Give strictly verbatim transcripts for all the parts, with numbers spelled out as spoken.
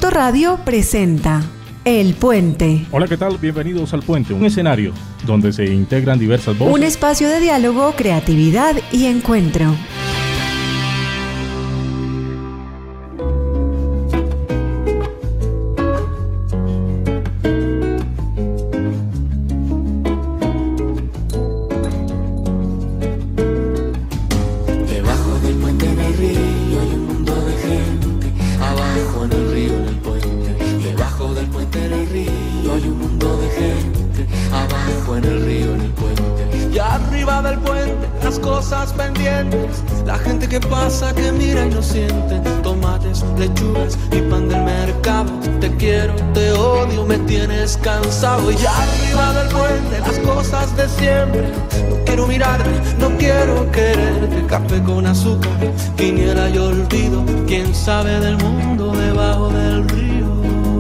Punto Radio presenta El Puente. Hola, ¿qué tal? Bienvenidos al Puente, un escenario donde se integran diversas voces. Un espacio de diálogo, creatividad y encuentro. La gente que pasa, que mira y no siente. Tomates, lechugas y pan del mercado. Te quiero, te odio, me tienes cansado. Y ya arriba del puente las cosas de siempre. No quiero mirarte, no quiero quererte. Café con azúcar, quiniela y olvido. Quién sabe del mundo debajo del río.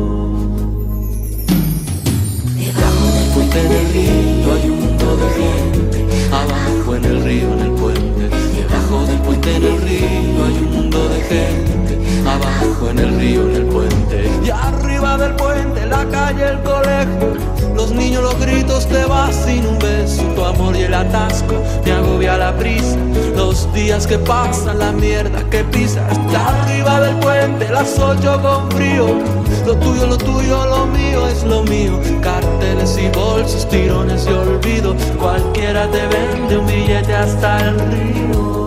Debajo del puente del río hay un mundo de gente. Abajo en el río, en el puente. Debajo del puente en el río hay un mundo de gente. Abajo en el río, en el puente. Y arriba del puente, la calle, el colegio. Los niños, los gritos, te vas sin un beso. Tu amor y el atasco, me agobia la prisa. Los días que pasan, la mierda que pisas. Y arriba del puente, las ocho con frío. Lo tuyo, lo tuyo, lo mío es lo mío. Carteles y bolsos, tirones y olvido. Cualquiera te vende un billete hasta el río.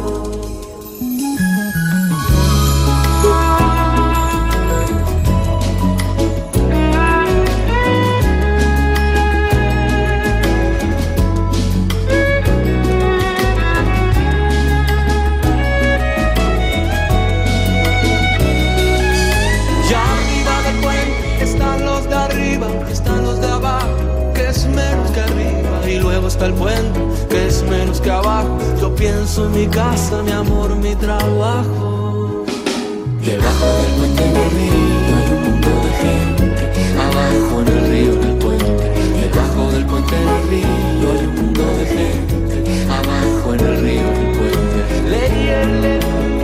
Está el puente, que es menos que abajo. Yo pienso en mi casa, mi amor, mi trabajo. Debajo del puente en el río hay un mundo de gente. Abajo en el río, en el puente. Debajo del puente en el río hay un mundo de gente. Abajo en el río, en el puente. Leyele,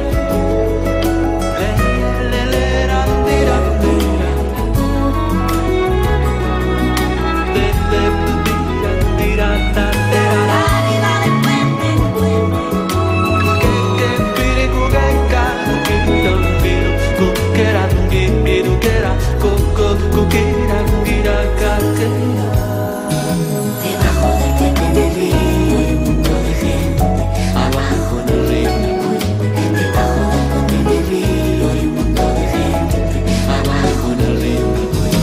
leyele, lera, tira, tira. Debajo del puente en el río hay un mundo de gente. Abajo en el río, en el puente. Debajo del puente en el río hay un mundo de gente. Abajo en el río, en el puente.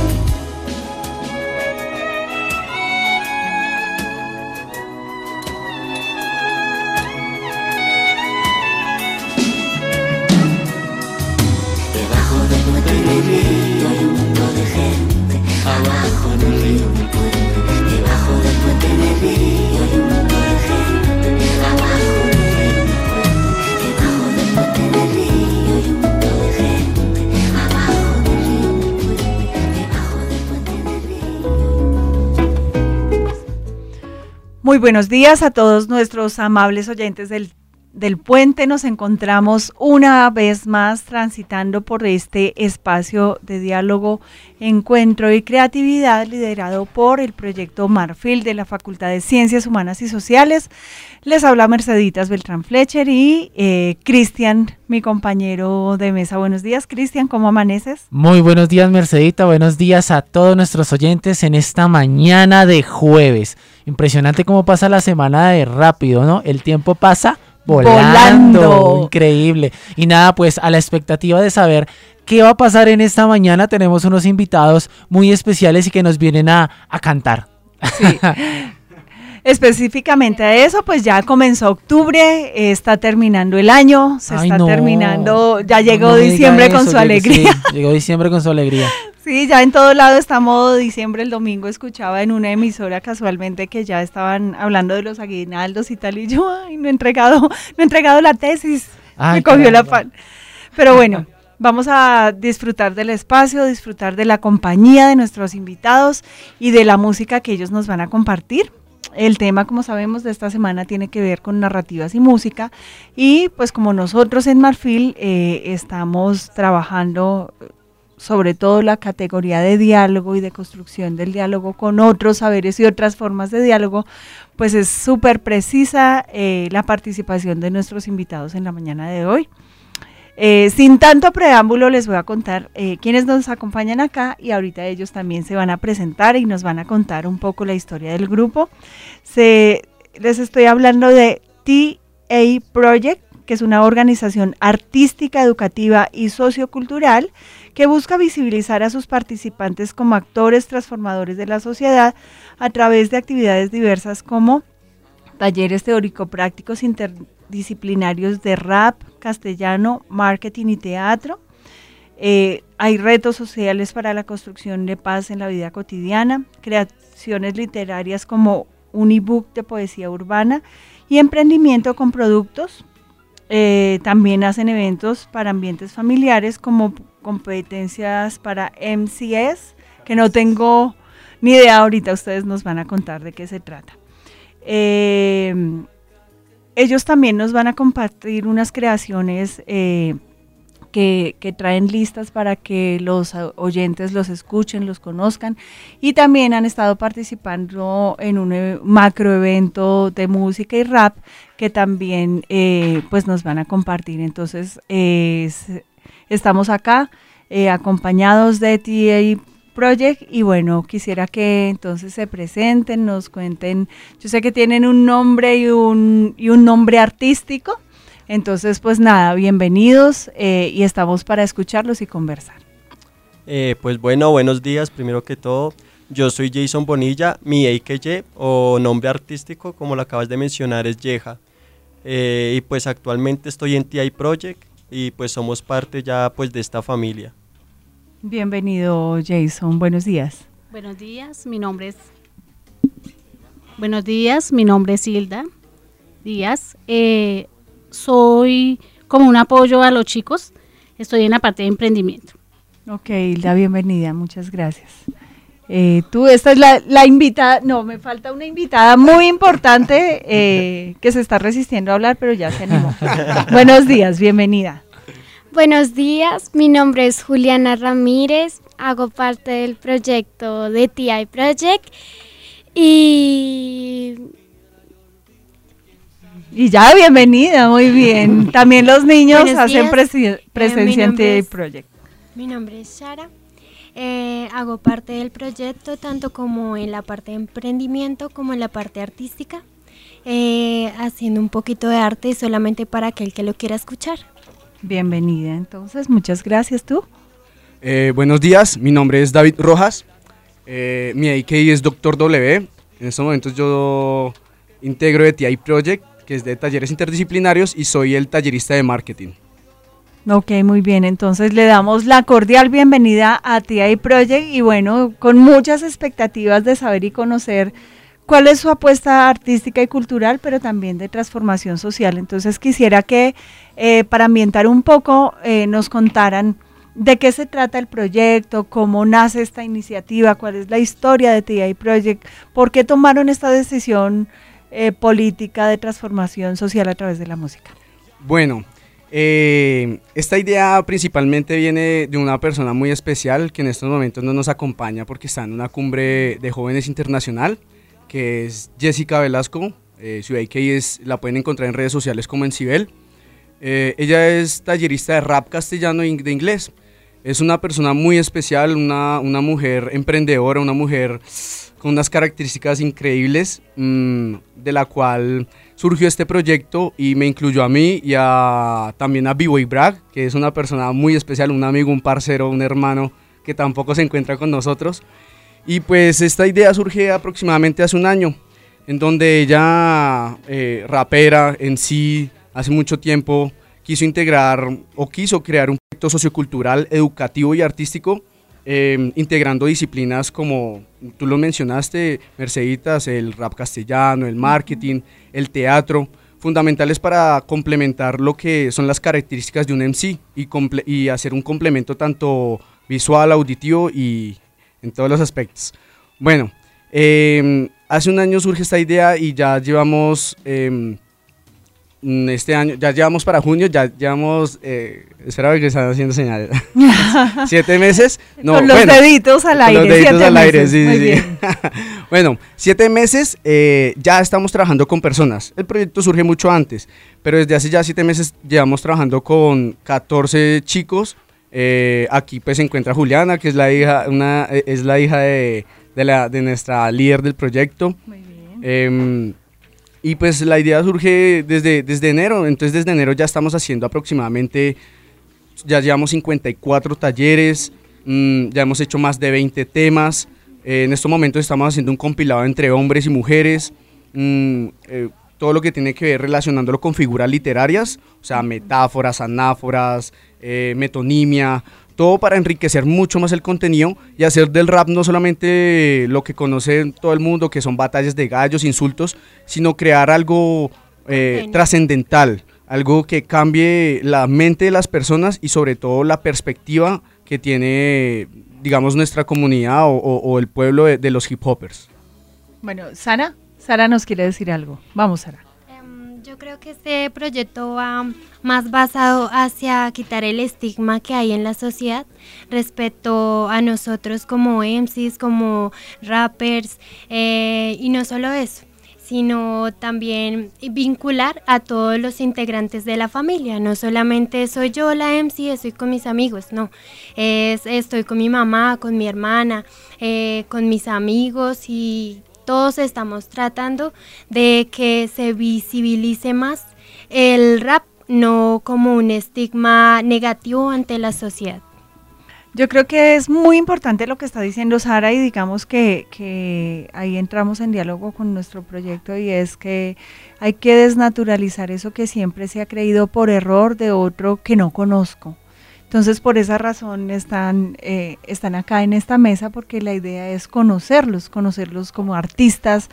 Debajo del puente en el río hay un mundo de gente. Abajo en el río, en el puente. Debajo del puente en el río hay un mundo de gente. Abajo en el río, en el puente. Debajo del puente en el río hay un mundo de gente. Abajo en el río, en el puente. Debajo del puente en el río. Muy buenos días a todos nuestros amables oyentes del del Puente. Nos encontramos una vez más transitando por este espacio de diálogo, encuentro y creatividad liderado por el proyecto Marfil de la Facultad de Ciencias Humanas y Sociales. Les habla Merceditas Beltrán Fletcher y eh, Cristian, mi compañero de mesa. Buenos días, Cristian, ¿cómo amaneces? Muy buenos días, Mercedita, buenos días a todos nuestros oyentes en esta mañana de jueves. Impresionante cómo pasa la semana de rápido, ¿no? El tiempo pasa Volando. Volando, increíble. Y nada, pues a la expectativa de saber qué va a pasar en esta mañana, tenemos unos invitados muy especiales y que nos vienen a, a cantar. Sí. Específicamente a eso, pues ya comenzó octubre, eh, está terminando el año, se Ay, está no, terminando, ya llegó no diciembre con eso, su llegó, alegría. Sí, llegó diciembre con su alegría. Sí, ya en todo lado está modo diciembre. El domingo escuchaba en una emisora casualmente que ya estaban hablando de los aguinaldos y tal, y yo, ay, no he entregado, no he entregado la tesis, Ay, me cogió caramba. la pan. Pero bueno, vamos a disfrutar del espacio, disfrutar de la compañía de nuestros invitados y de la música que ellos nos van a compartir. El tema, como sabemos, de esta semana tiene que ver con narrativas y música, y pues como nosotros en Marfil eh, estamos trabajando sobre todo la categoría de diálogo y de construcción del diálogo con otros saberes y otras formas de diálogo, pues es súper precisa eh, la participación de nuestros invitados en la mañana de hoy. Eh, sin tanto preámbulo les voy a contar eh, quiénes nos acompañan acá y ahorita ellos también se van a presentar y nos van a contar un poco la historia del grupo. Se, les estoy hablando de T A Project, que es una organización artística, educativa y sociocultural que busca visibilizar a sus participantes como actores transformadores de la sociedad a través de actividades diversas como talleres teórico-prácticos interdisciplinarios de rap, castellano, marketing y teatro. Eh, hay retos sociales para la construcción de paz en la vida cotidiana, creaciones literarias como un ebook de poesía urbana y emprendimiento con productos. Eh, también hacen eventos para ambientes familiares como competencias para M C S, que no tengo ni idea, ahorita ustedes nos van a contar de qué se trata. Eh, ellos también nos van a compartir unas creaciones eh, que, que traen listas para que los oyentes los escuchen, los conozcan, y también han estado participando en un e- macro evento de música y rap que también eh, pues nos van a compartir. Entonces eh, es, estamos acá eh, acompañados de T A Project y bueno, quisiera que entonces se presenten, nos cuenten. Yo sé que tienen un nombre y un, y un nombre artístico, entonces pues nada, bienvenidos eh, y estamos para escucharlos y conversar. Eh, pues bueno, buenos días, primero que todo, yo soy Jason Bonilla, mi A K Y o nombre artístico, como lo acabas de mencionar, es Yeja, eh, y pues actualmente estoy en T A Project y pues somos parte ya pues de esta familia. Bienvenido Jason, buenos días. Buenos días, mi nombre es Buenos días, mi nombre es Hilda Díaz. Eh, soy como un apoyo a los chicos, estoy en la parte de emprendimiento. Ok, Hilda, bienvenida, muchas gracias. Eh, tú, esta es la, la invitada, no, me falta una invitada muy importante eh, que se está resistiendo a hablar, pero ya se animó. Buenos días, bienvenida. Buenos días, mi nombre es Juliana Ramírez, hago parte del proyecto de T I Project y... Y ya, bienvenida, muy bien. También los niños Buenos hacen días. presi- presencia Eh, mi en T nombre I es- Project. Mi nombre es Sara, eh, hago parte del proyecto tanto como en la parte de emprendimiento como en la parte artística, eh, haciendo un poquito de arte solamente para aquel que lo quiera escuchar. Bienvenida, entonces, muchas gracias, ¿tú? Eh, buenos días, mi nombre es David Rojas, eh, mi A K Y es Doctor W. En estos momentos yo integro de T I Project, que es de talleres interdisciplinarios, y soy el tallerista de marketing. Ok, muy bien, entonces le damos la cordial bienvenida a T I Project y bueno, con muchas expectativas de saber y conocer cuál es su apuesta artística y cultural, pero también de transformación social. Entonces quisiera que eh, para ambientar un poco eh, nos contaran de qué se trata el proyecto, cómo nace esta iniciativa, cuál es la historia de T I Project, por qué tomaron esta decisión eh, política de transformación social a través de la música. Bueno, eh, esta idea principalmente viene de una persona muy especial que en estos momentos no nos acompaña porque está en una cumbre de jóvenes internacional, que es Jessica Velasco. Eh, su A K Y es, la pueden encontrar en redes sociales como en Cibel. Eh, ella es tallerista de rap castellano y de inglés. Es una persona muy especial, una, una mujer emprendedora, una mujer con unas características increíbles, mmm, de la cual surgió este proyecto y me incluyó a mí y a, también a B-Boy Bragg, que es una persona muy especial, un amigo, un parcero, un hermano que tampoco se encuentra con nosotros. Y pues esta idea surge aproximadamente hace un año, en donde ella, eh, rapera en sí, hace mucho tiempo quiso integrar o quiso crear un proyecto sociocultural, educativo y artístico, eh, integrando disciplinas como tú lo mencionaste, Merceditas, el rap castellano, el marketing, el teatro, fundamentales para complementar lo que son las características de un M C y, comple- y hacer un complemento tanto visual, auditivo y en todos los aspectos. Bueno, eh, hace un año surge esta idea y ya llevamos eh, este año, ya llevamos para junio, ya llevamos, eh, espera que están haciendo señales, siete meses. No, con los bueno, deditos al aire. Con los deditos al aire, meses. sí, Muy sí. bien. Bueno, siete meses, eh, ya estamos trabajando con personas. El proyecto surge mucho antes, pero desde hace ya siete meses llevamos trabajando con catorce chicos. Eh, aquí pues se encuentra Juliana, que es la hija, una, es la hija de, de, la, de nuestra líder del proyecto. Muy bien. Eh, y pues la idea surge desde, desde enero, entonces desde enero ya estamos haciendo aproximadamente, ya llevamos cincuenta y cuatro talleres, mmm, ya hemos hecho más de veinte temas. Eh, en estos momentos estamos haciendo un compilado entre hombres y mujeres, mmm, eh, todo lo que tiene que ver relacionándolo con figuras literarias, o sea, metáforas, anáforas, eh, metonimia, todo para enriquecer mucho más el contenido y hacer del rap no solamente lo que conoce todo el mundo, que son batallas de gallos, insultos, sino crear algo eh, trascendental, algo que cambie la mente de las personas y sobre todo la perspectiva que tiene, digamos, nuestra comunidad o, o, o el pueblo de, de los hip hoppers. Bueno, Sara, Sara nos quiere decir algo. Vamos, Sara. Yo creo que este proyecto va más basado hacia quitar el estigma que hay en la sociedad respecto a nosotros como M Cs, como rappers, eh, y no solo eso, sino también vincular a todos los integrantes de la familia. No solamente soy yo la M C, estoy con mis amigos, no, es, estoy con mi mamá, con mi hermana, eh, con mis amigos y todos estamos tratando de que se visibilice más el rap, no como un estigma negativo ante la sociedad. Yo creo que es muy importante lo que está diciendo Sara y digamos que, que ahí entramos en diálogo con nuestro proyecto y es que hay que desnaturalizar eso que siempre se ha creído por error de otro que no conozco. Entonces, por esa razón están, eh, están acá en esta mesa, porque la idea es conocerlos, conocerlos como artistas,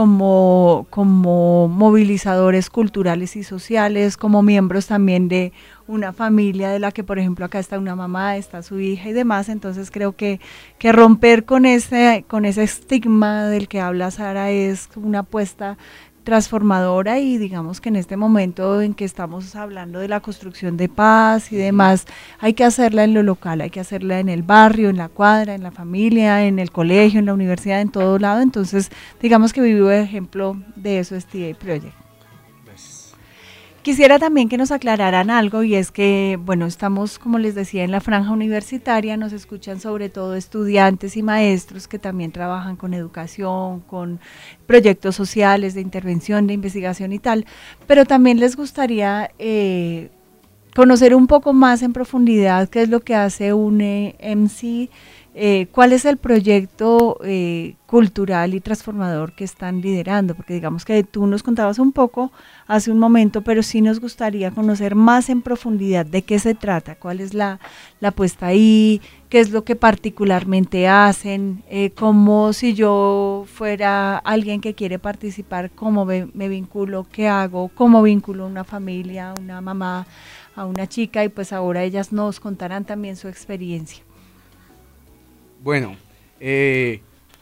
como, como movilizadores culturales y sociales, como miembros también de una familia de la que, por ejemplo, acá está una mamá, está su hija y demás. Entonces, creo que, que romper con ese, con ese estigma del que habla Sara es una apuesta transformadora y digamos que en este momento en que estamos hablando de la construcción de paz y demás, hay que hacerla en lo local, hay que hacerla en el barrio, en la cuadra, en la familia, en el colegio, en la universidad, en todo lado. Entonces, digamos que vivo ejemplo de eso es T A Project. Quisiera también que nos aclararan algo y es que, bueno, estamos, como les decía, en la franja universitaria, nos escuchan sobre todo estudiantes y maestros que también trabajan con educación, con proyectos sociales de intervención, de investigación y tal, pero también les gustaría eh, conocer un poco más en profundidad qué es lo que hace un eh, M C, eh, cuál es el proyecto eh, cultural y transformador que están liderando, porque digamos que tú nos contabas un poco hace un momento, pero sí nos gustaría conocer más en profundidad de qué se trata, cuál es la, la puesta ahí, qué es lo que particularmente hacen, eh, como si yo fuera alguien que quiere participar, cómo me, me vinculo, qué hago, cómo vinculo a una familia, a una mamá, a una chica, y pues ahora ellas nos contarán también su experiencia. Bueno, eh,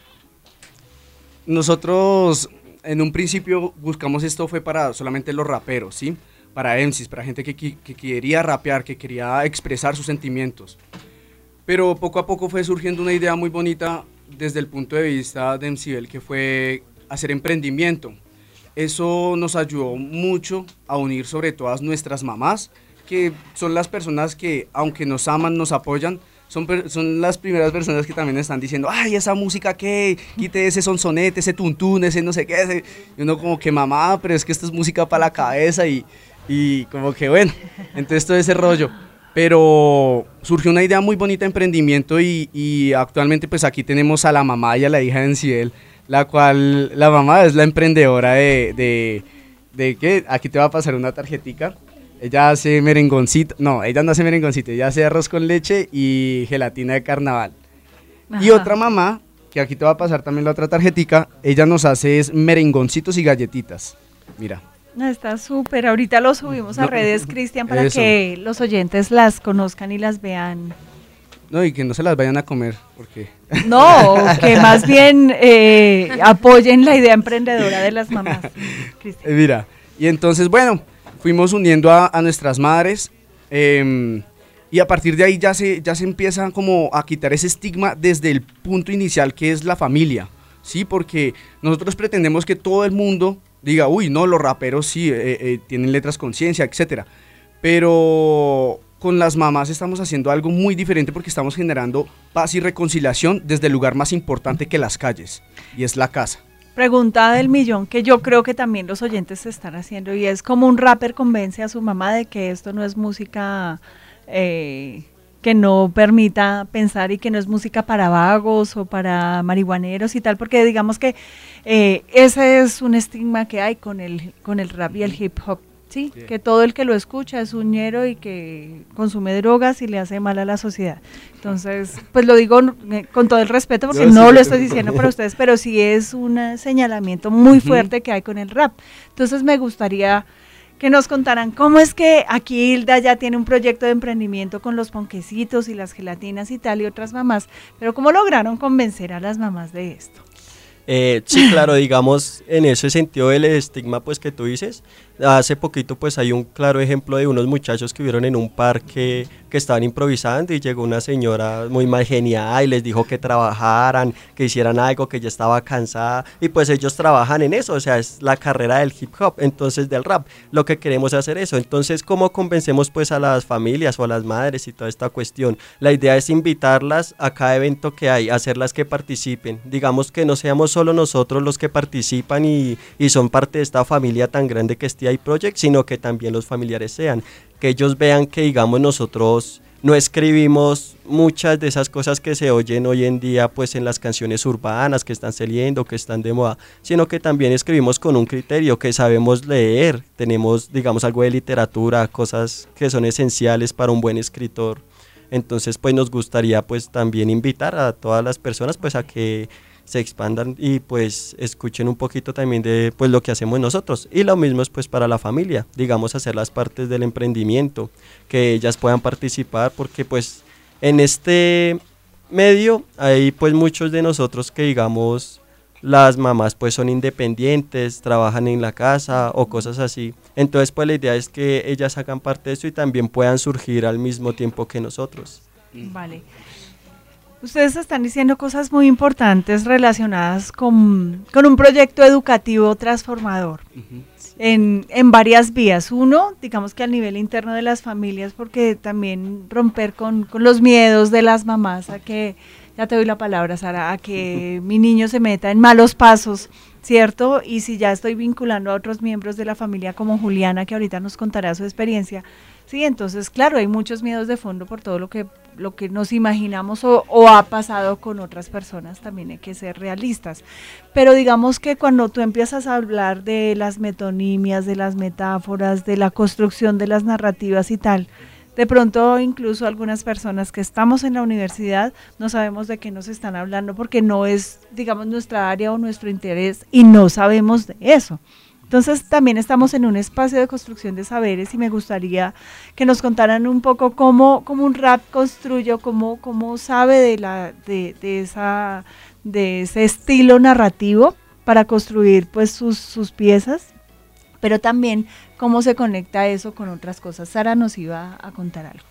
nosotros en un principio buscamos esto fue para solamente los raperos, ¿sí? Para M Cs, para gente que, que quería rapear, que quería expresar sus sentimientos. Pero poco a poco fue surgiendo una idea muy bonita desde el punto de vista de MCBell, que fue hacer emprendimiento. Eso nos ayudó mucho a unir sobre todas nuestras mamás, que son las personas que, aunque nos aman, nos apoyan, Son, son las primeras personas que también están diciendo, ay, esa música qué, quite ese sonsonete, ese tuntún, ese no sé qué, ese. Y uno como que mamá, pero es que esto es música para la cabeza y, y como que bueno, entonces todo ese rollo. Pero surgió una idea muy bonita de emprendimiento y, y actualmente pues aquí tenemos a la mamá y a la hija de MCBell, la cual, la mamá es la emprendedora de, de, de ¿qué? Aquí te va a pasar una tarjetica. Ella hace merengoncito, no, ella no hace merengoncito, ella hace arroz con leche y gelatina de carnaval. Ajá. Y otra mamá, que aquí te va a pasar también la otra tarjetica, ella nos hace es merengoncitos y galletitas, mira. Está súper, ahorita lo subimos a no, redes, Cristian, para eso. Que los oyentes las conozcan y las vean. No, y que no se las vayan a comer, porque... No, que más bien eh, apoyen la idea emprendedora de las mamás, Cristian. Mira, y entonces, bueno... fuimos uniendo a, a nuestras madres eh, y a partir de ahí ya se, ya se empieza como a quitar ese estigma desde el punto inicial que es la familia, ¿sí? Porque nosotros pretendemos que todo el mundo diga, uy, no, los raperos sí, eh, eh, tienen letras conciencia, etcétera, pero con las mamás estamos haciendo algo muy diferente porque estamos generando paz y reconciliación desde el lugar más importante que las calles, y es la casa. Pregunta del millón que yo creo que también los oyentes se están haciendo, y es como un rapper convence a su mamá de que esto no es música eh, que no permita pensar y que no es música para vagos o para marihuaneros y tal, porque digamos que eh, ese es un estigma que hay con el, con el rap y el hip hop. Sí, sí, que todo el que lo escucha es un ñero y que consume drogas y le hace mal a la sociedad. Entonces, pues lo digo con todo el respeto porque no lo estoy diciendo para ustedes, pero sí es un señalamiento muy fuerte que hay con el rap. Entonces me gustaría que nos contaran cómo es que aquí Hilda ya tiene un proyecto de emprendimiento con los ponquecitos y las gelatinas y tal y otras mamás, pero ¿cómo lograron convencer a las mamás de esto? Eh, sí, claro, digamos, en ese sentido del estigma pues que tú dices, hace poquito pues hay un claro ejemplo de unos muchachos que vieron en un parque que estaban improvisando y llegó una señora muy mal geniada y les dijo que trabajaran, que hicieran algo, que ya estaba cansada, y pues ellos trabajan en eso, o sea, es la carrera del hip hop, entonces del rap, lo que queremos es hacer eso. Entonces, ¿cómo convencemos pues a las familias o a las madres y toda esta cuestión? La idea es invitarlas a cada evento que hay, hacerlas que participen, digamos que no seamos solo nosotros los que participan y, y son parte de esta familia tan grande que es T I Project, sino que también los familiares sean, que ellos vean que digamos nosotros no escribimos muchas de esas cosas que se oyen hoy en día pues en las canciones urbanas que están saliendo, que están de moda, sino que también escribimos con un criterio, que sabemos leer, tenemos digamos algo de literatura, cosas que son esenciales para un buen escritor. Entonces pues nos gustaría pues también invitar a todas las personas pues a que se expandan y pues escuchen un poquito también de pues lo que hacemos nosotros, y lo mismo es pues para la familia, digamos hacer las partes del emprendimiento, que ellas puedan participar, porque pues en este medio hay pues muchos de nosotros que digamos las mamás pues son independientes, trabajan en la casa o cosas así, entonces pues la idea es que ellas hagan parte de eso y también puedan surgir al mismo tiempo que nosotros. Vale. Ustedes están diciendo cosas muy importantes relacionadas con, con un proyecto educativo transformador uh-huh. en, en varias vías. Uno, digamos que al nivel interno de las familias, porque también romper con, con los miedos de las mamás a que, ya te doy la palabra Sara, a que uh-huh. mi niño se meta en malos pasos, ¿cierto? Y si ya estoy vinculando a otros miembros de la familia como Juliana, que ahorita nos contará su experiencia, sí, entonces claro, hay muchos miedos de fondo por todo lo que lo que nos imaginamos o, o ha pasado con otras personas, también hay que ser realistas. Pero digamos que cuando tú empiezas a hablar de las metonimias, de las metáforas, de la construcción de las narrativas y tal, de pronto incluso algunas personas que estamos en la universidad no sabemos de qué nos están hablando porque no es, digamos, nuestra área o nuestro interés y no sabemos de eso. Entonces también estamos en un espacio de construcción de saberes y me gustaría que nos contaran un poco cómo, cómo un rap construye, cómo, cómo sabe de, la, de, de, esa, de ese estilo narrativo para construir pues sus, sus piezas, pero también cómo se conecta eso con otras cosas. Sara nos iba a contar algo.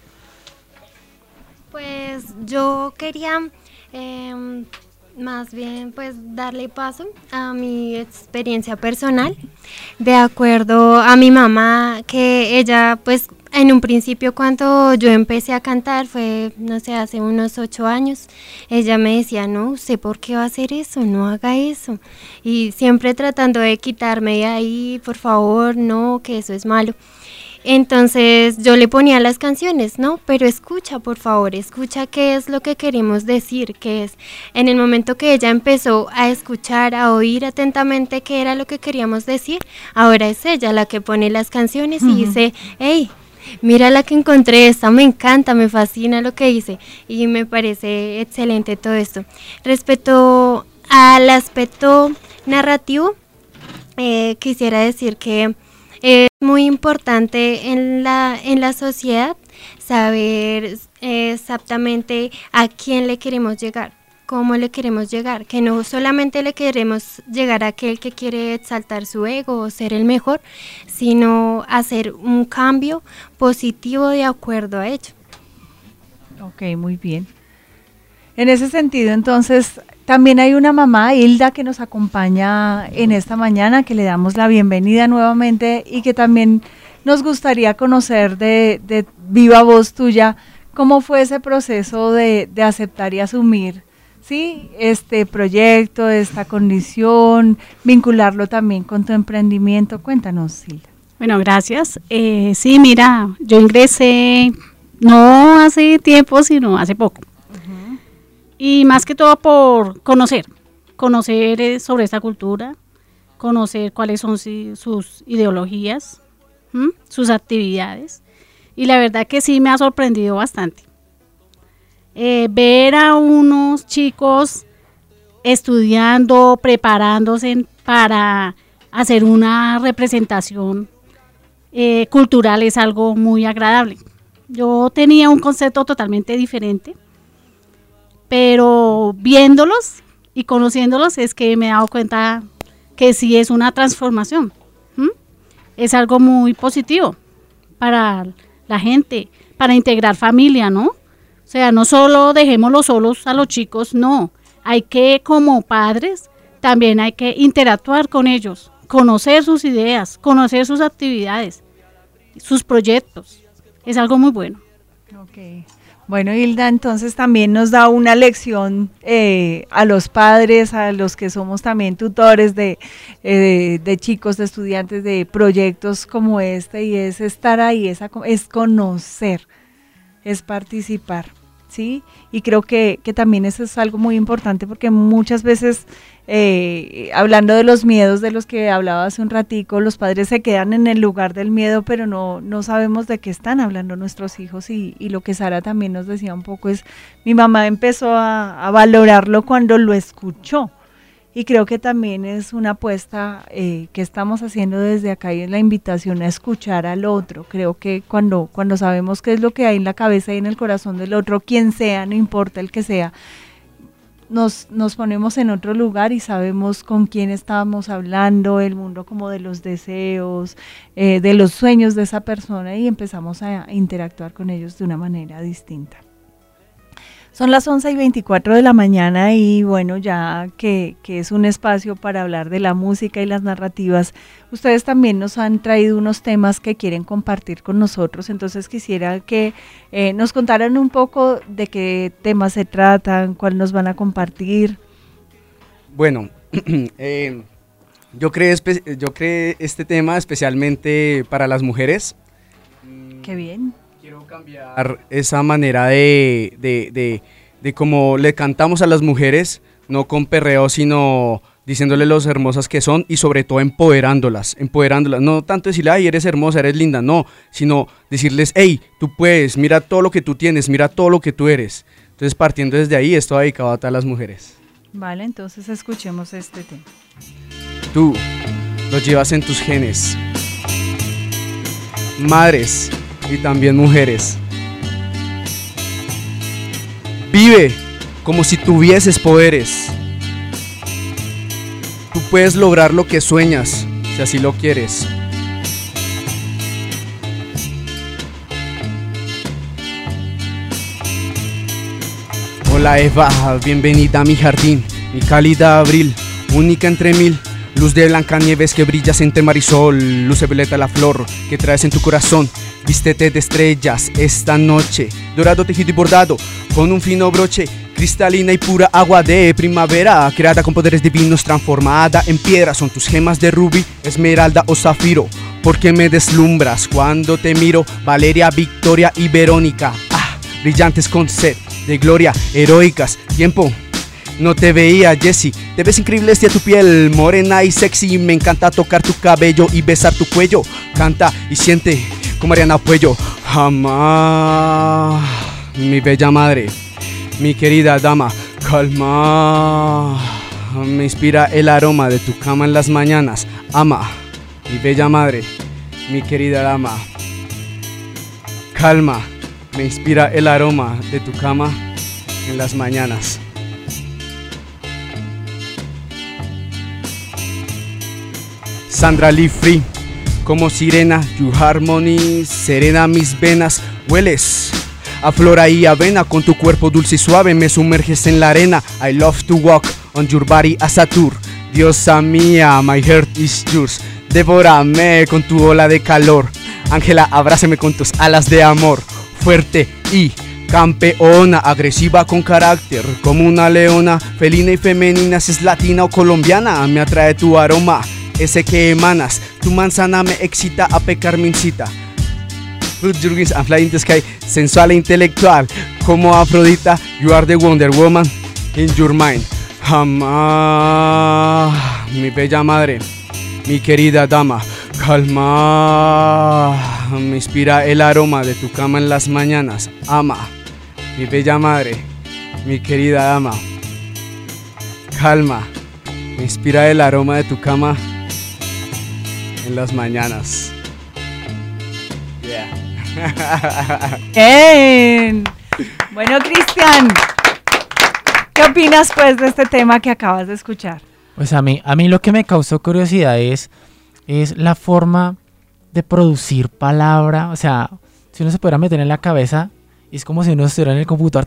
Pues yo quería... Eh, más bien pues darle paso a mi experiencia personal, de acuerdo a mi mamá, que ella pues en un principio cuando yo empecé a cantar fue, no sé, hace unos ocho años, ella me decía, no, ¿usted por qué va a hacer eso? No haga eso, y siempre tratando de quitarme de ahí, por favor, no, que eso es malo. Entonces yo le ponía las canciones, ¿no? Pero escucha, por favor, escucha qué es lo que queremos decir, qué es. En el momento que ella empezó a escuchar, a oír atentamente qué era lo que queríamos decir, ahora es ella la que pone las canciones y uh-huh. dice, hey, mira la que encontré, esta me encanta, me fascina lo que hice, y me parece excelente todo esto. Respecto al aspecto narrativo, eh, quisiera decir que es muy importante en la, en la sociedad saber exactamente a quién le queremos llegar. cómo le queremos llegar, que no solamente le queremos llegar a aquel que quiere exaltar su ego o ser el mejor, sino hacer un cambio positivo de acuerdo a ello. Ok, muy bien. En ese sentido, entonces, también hay una mamá, Hilda, que nos acompaña en esta mañana, que le damos la bienvenida nuevamente y que también nos gustaría conocer de, de viva voz tuya cómo fue ese proceso de, de aceptar y asumir, ¿sí?, este proyecto, esta condición, vincularlo también con tu emprendimiento. Cuéntanos, Hilda. Bueno, gracias. Eh, sí, mira, yo ingresé no hace tiempo, sino hace poco. Uh-huh. Y más que todo por conocer, conocer eh, sobre esta cultura, conocer cuáles son si, sus ideologías, ¿m? sus actividades. Y la verdad que sí me ha sorprendido bastante. Eh, ver a unos chicos estudiando, preparándose para hacer una representación eh, cultural es algo muy agradable. Yo tenía un concepto totalmente diferente, pero viéndolos y conociéndolos es que me he dado cuenta que sí es una transformación. ¿Mm? Es algo muy positivo para la gente, para integrar familia, ¿no? O sea, no solo dejémoslos solos a los chicos, no. Hay que, como padres, también hay que interactuar con ellos, conocer sus ideas, conocer sus actividades, sus proyectos. Es algo muy bueno. Ok. Bueno, Hilda, entonces también nos da una lección eh, a los padres, a los que somos también tutores de, eh, de chicos, de estudiantes, de proyectos como este, y es estar ahí, es, es conocer, es participar, ¿sí? Y creo que, que también eso es algo muy importante porque muchas veces, eh, hablando de los miedos de los que hablaba hace un ratico, los padres se quedan en el lugar del miedo, pero no, no sabemos de qué están hablando nuestros hijos y, y lo que Sara también nos decía un poco es, mi mamá empezó a, a valorarlo cuando lo escuchó. Y creo que también es una apuesta eh, que estamos haciendo desde acá y es la invitación a escuchar al otro. Creo que cuando, cuando sabemos qué es lo que hay en la cabeza y en el corazón del otro, quien sea, no importa el que sea, nos, nos ponemos en otro lugar y sabemos con quién estábamos hablando, el mundo como de los deseos, eh, de los sueños de esa persona y empezamos a interactuar con ellos de una manera distinta. Son las once y veinticuatro de la mañana y bueno, ya que, que es un espacio para hablar de la música y las narrativas, ustedes también nos han traído unos temas que quieren compartir con nosotros, entonces quisiera que eh, nos contaran un poco de qué temas se tratan, cuál nos van a compartir. Bueno, eh, yo, creé yo creé este tema especialmente para las mujeres. Qué bien. Quiero cambiar esa manera de, de, de, de cómo le cantamos a las mujeres, no con perreo, sino diciéndole lo hermosas que son y sobre todo empoderándolas, empoderándolas, no tanto decirle, ay, eres hermosa, eres linda, no, sino decirles, hey, tú puedes, mira todo lo que tú tienes, mira todo lo que tú eres. Entonces, partiendo desde ahí, esto dedicado a todas las mujeres. Vale, entonces escuchemos este tema. Tú lo llevas en tus genes. Madres y también mujeres. Vive como si tuvieses poderes. Tú puedes lograr lo que sueñas, si así lo quieres. Hola Eva, bienvenida a mi jardín, mi cálida abril, única entre mil. Luz de Blancanieves que brillas entre marisol, luz de violeta la flor que traes en tu corazón. Vístete de estrellas esta noche, dorado tejido y bordado con un fino broche, cristalina y pura agua de primavera, creada con poderes divinos, transformada en piedra. Son tus gemas de rubí, esmeralda o zafiro, porque me deslumbras cuando te miro. Valeria, Victoria y Verónica, ah, brillantes con sed de gloria, heroicas. Tiempo no te veía, Jessie, te ves increíble hacia tu piel, morena y sexy. Me encanta tocar tu cabello y besar tu cuello. Canta y siente como Ariana Puello. Jamás, mi bella madre, mi querida dama, calma. Me inspira el aroma de tu cama en las mañanas. Ama, mi bella madre, mi querida dama, calma. Me inspira el aroma de tu cama en las mañanas. Sandra Lee Free. Como sirena, you harmony, serena mis venas, hueles a flora y avena, con tu cuerpo dulce y suave me sumerges en la arena. I love to walk on your body as a tour. Diosa mía, my heart is yours. Devórame con tu ola de calor. Ángela, abrázame con tus alas de amor. Fuerte y campeona, agresiva con carácter, como una leona, felina y femenina, si es latina o colombiana, me atrae tu aroma, ese que emanas, tu manzana me excita, a pecar me incita. Put your wings and fly in the sky, sensual e intelectual, como Afrodita, you are the Wonder Woman in your mind. Ama, mi bella madre, mi querida dama, calma, me inspira el aroma de tu cama en las mañanas. Ama, mi bella madre, mi querida dama, calma, me inspira el aroma de tu cama en las mañanas. Yeah. Bien. Bueno, Cristian, ¿qué opinas pues de este tema que acabas de escuchar? Pues a mí, a mí lo que me causó curiosidad es, es la forma de producir palabra. O sea, si uno se pudiera meter en la cabeza, es como si uno estuviera en el computador,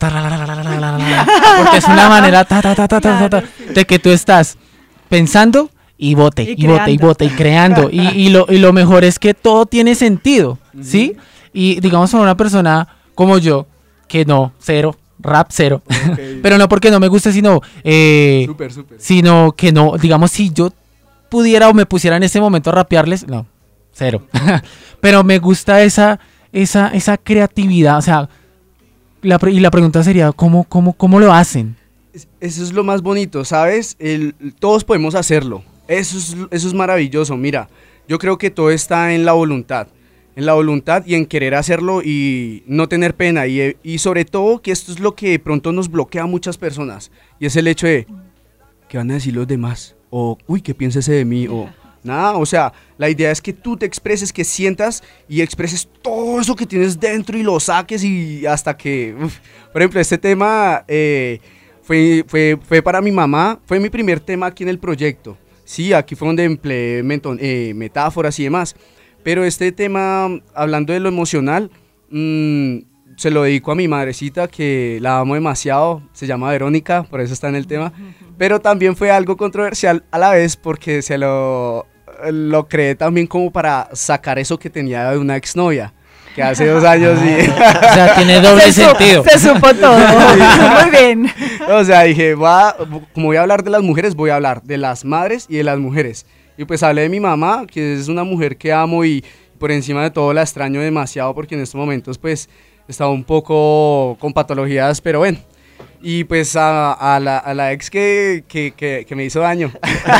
porque es una manera ta, ta, ta, ta, ta, ta, de que tú estás pensando y bote, y, y bote, y bote, y creando. y, y, lo, y lo mejor es que todo tiene sentido, ¿sí? Y digamos para una persona como yo, que no, cero, rap cero, okay. Pero no porque no me guste, sino, eh, super, super. Sino que no, digamos, si yo pudiera o me pusiera en ese momento a rapearles, no, cero. Pero me gusta esa, esa, esa creatividad, o sea, la, y la pregunta sería, ¿cómo, cómo, cómo lo hacen? Eso es lo más bonito, ¿sabes? El, todos podemos hacerlo, eso es, eso es maravilloso. Mira, yo creo que todo está en la voluntad, en la voluntad y en querer hacerlo y no tener pena, y, y sobre todo que esto es lo que de pronto nos bloquea a muchas personas, y es el hecho de, ¿qué van a decir los demás? O, uy, ¿qué piensa ese de mí? O, nada, o sea, la idea es que tú te expreses, que sientas y expreses todo eso que tienes dentro y lo saques y hasta que, uf. Por ejemplo, este tema eh, fue, fue, fue para mi mamá, fue mi primer tema aquí en el proyecto. Sí, aquí fue donde empleé eh, metáforas y demás, pero este tema, hablando de lo emocional, mmm, se lo dedico a mi madrecita, que la amo demasiado, se llama Verónica, por eso está en el tema, pero también fue algo controversial a la vez porque se lo, lo creé también como para sacar eso que tenía de una exnovia, que hace dos años y... O sea, tiene doble se sentido. Su, se supo todo, muy bien. O sea, dije, va, como voy a hablar de las mujeres, voy a hablar de las madres y de las mujeres. Y pues hablé de mi mamá, que es una mujer que amo y por encima de todo la extraño demasiado porque en estos momentos pues estaba un poco con patologías, pero bueno. Y pues a, a, la, a la ex que, que, que, que me hizo daño.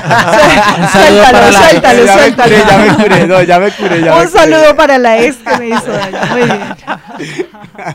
Un saludo para la ex. Ya me curé, ya me curé, no, ya me curé. Ya Un me saludo curé. para la ex que me hizo daño, muy bien.